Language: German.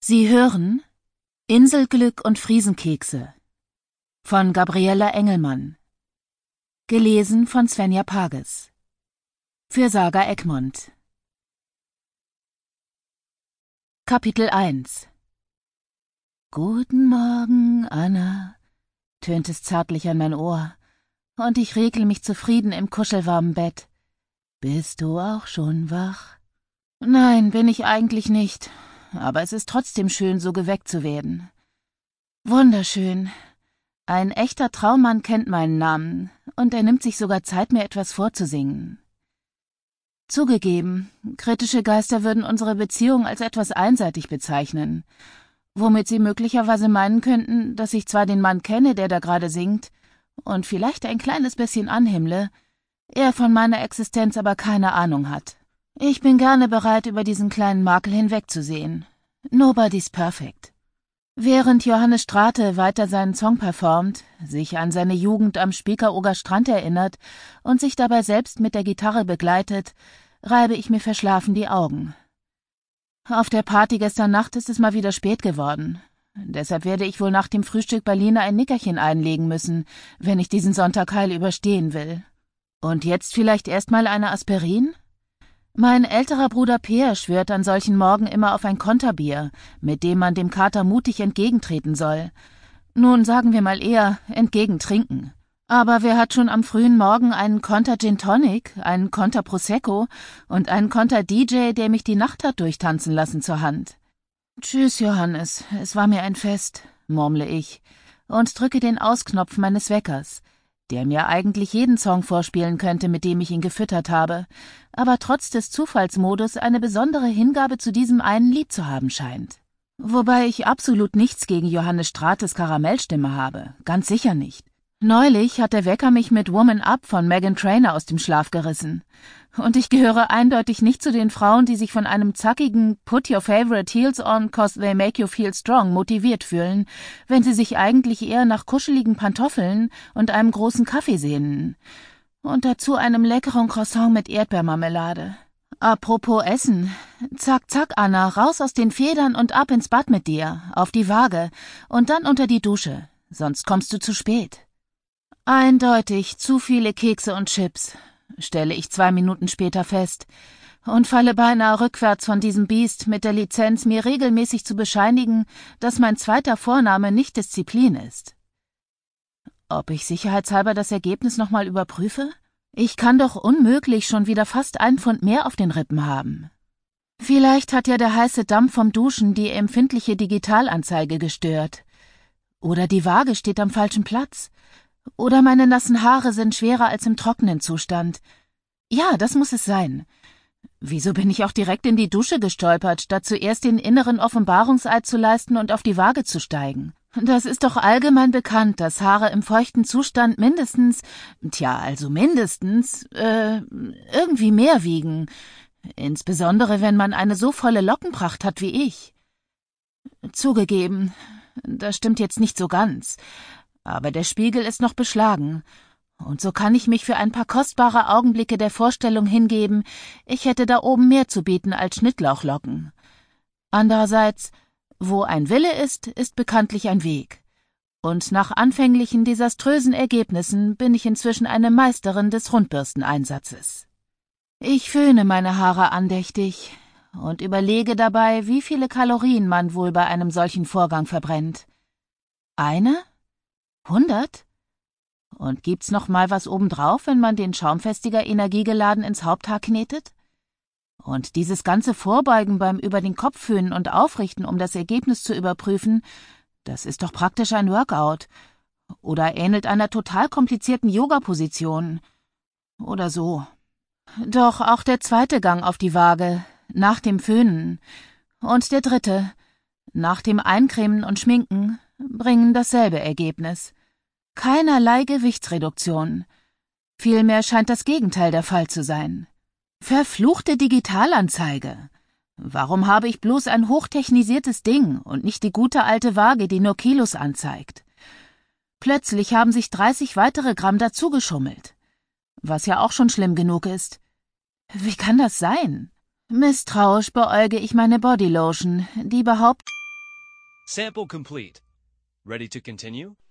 Sie hören Inselglück und Friesenkekse von Gabriela Engelmann. Gelesen von Svenja Pages. Für Saga Egmont. Kapitel 1. »Guten Morgen, Anna«, tönt es zärtlich an mein Ohr, und ich regle mich zufrieden im kuschelwarmen Bett. »Bist du auch schon wach?« »Nein, bin ich eigentlich nicht, aber es ist trotzdem schön, so geweckt zu werden. Wunderschön. Ein echter Traummann kennt meinen Namen, und er nimmt sich sogar Zeit, mir etwas vorzusingen. Zugegeben, kritische Geister würden unsere Beziehung als etwas einseitig bezeichnen, womit sie möglicherweise meinen könnten, dass ich zwar den Mann kenne, der da gerade singt, und vielleicht ein kleines bisschen anhimmle, er von meiner Existenz aber keine Ahnung hat. Ich bin gerne bereit, über diesen kleinen Makel hinwegzusehen. Nobody's perfect. Während Johannes Strate weiter seinen Song performt, sich an seine Jugend am Spiekeroger Strand erinnert und sich dabei selbst mit der Gitarre begleitet, reibe ich mir verschlafen die Augen. Auf der Party gestern Nacht ist es mal wieder spät geworden. Deshalb werde ich wohl nach dem Frühstück Berliner ein Nickerchen einlegen müssen, wenn ich diesen Sonntag heil überstehen will. Und jetzt vielleicht erstmal eine Aspirin? Mein älterer Bruder Peer schwört an solchen Morgen immer auf ein Konterbier, mit dem man dem Kater mutig entgegentreten soll. Nun sagen wir mal eher entgegentrinken. Aber wer hat schon am frühen Morgen einen Konter Gin Tonic, einen Konter Prosecco und einen Konter DJ, der mich die Nacht hat durchtanzen lassen, zur Hand? »Tschüss, Johannes, es war mir ein Fest«, murmle ich und drücke den Ausknopf meines Weckers, der mir eigentlich jeden Song vorspielen könnte, mit dem ich ihn gefüttert habe, aber trotz des Zufallsmodus eine besondere Hingabe zu diesem einen Lied zu haben scheint. Wobei ich absolut nichts gegen Johannes Strates Karamellstimme habe, ganz sicher nicht. Neulich hat der Wecker mich mit Woman Up von Meghan Trainor aus dem Schlaf gerissen. Und ich gehöre eindeutig nicht zu den Frauen, die sich von einem zackigen Put your favorite heels on, 'cause they make you feel strong motiviert fühlen, wenn sie sich eigentlich eher nach kuscheligen Pantoffeln und einem großen Kaffee sehnen. Und dazu einem leckeren Croissant mit Erdbeermarmelade. Apropos Essen. Zack, zack, Anna, raus aus den Federn und ab ins Bad mit dir, auf die Waage und dann unter die Dusche, sonst kommst du zu spät. Eindeutig zu viele Kekse und Chips, stelle ich 2 Minuten später fest und falle beinahe rückwärts von diesem Biest mit der Lizenz, mir regelmäßig zu bescheinigen, dass mein zweiter Vorname nicht Disziplin ist. Ob ich sicherheitshalber das Ergebnis nochmal überprüfe? Ich kann doch unmöglich schon wieder fast 1 Pfund mehr auf den Rippen haben. Vielleicht hat ja der heiße Dampf vom Duschen die empfindliche Digitalanzeige gestört. Oder die Waage steht am falschen Platz. Oder meine nassen Haare sind schwerer als im trockenen Zustand. Ja, das muss es sein. Wieso bin ich auch direkt in die Dusche gestolpert, statt zuerst den inneren Offenbarungseid zu leisten und auf die Waage zu steigen? Das ist doch allgemein bekannt, dass Haare im feuchten Zustand mindestens irgendwie mehr wiegen. Insbesondere, wenn man eine so volle Lockenpracht hat wie ich. Zugegeben, das stimmt jetzt nicht so ganz. Aber der Spiegel ist noch beschlagen, und so kann ich mich für ein paar kostbare Augenblicke der Vorstellung hingeben, ich hätte da oben mehr zu bieten als Schnittlauchlocken. Andererseits, wo ein Wille ist, ist bekanntlich ein Weg. Und nach anfänglichen desaströsen Ergebnissen bin ich inzwischen eine Meisterin des Rundbürsteneinsatzes. Ich föhne meine Haare andächtig und überlege dabei, wie viele Kalorien man wohl bei einem solchen Vorgang verbrennt. 1? 100? Und gibt's noch mal was obendrauf, wenn man den Schaumfestiger energiegeladen ins Haupthaar knetet? Und dieses ganze Vorbeugen beim über den Kopf föhnen und aufrichten, um das Ergebnis zu überprüfen, das ist doch praktisch ein Workout. Oder ähnelt einer total komplizierten Yoga-Position. Oder so. Doch auch der zweite Gang auf die Waage, nach dem Föhnen, und der dritte, nach dem Eincremen und Schminken, bringen dasselbe Ergebnis. Keinerlei Gewichtsreduktion. Vielmehr scheint das Gegenteil der Fall zu sein. Verfluchte Digitalanzeige. Warum habe ich bloß ein hochtechnisiertes Ding und nicht die gute alte Waage, die nur Kilos anzeigt? Plötzlich haben sich 30 weitere Gramm dazugeschummelt. Was ja auch schon schlimm genug ist. Wie kann das sein? Misstrauisch beäuge ich meine Bodylotion, die behauptet, Sample complete. Ready to continue?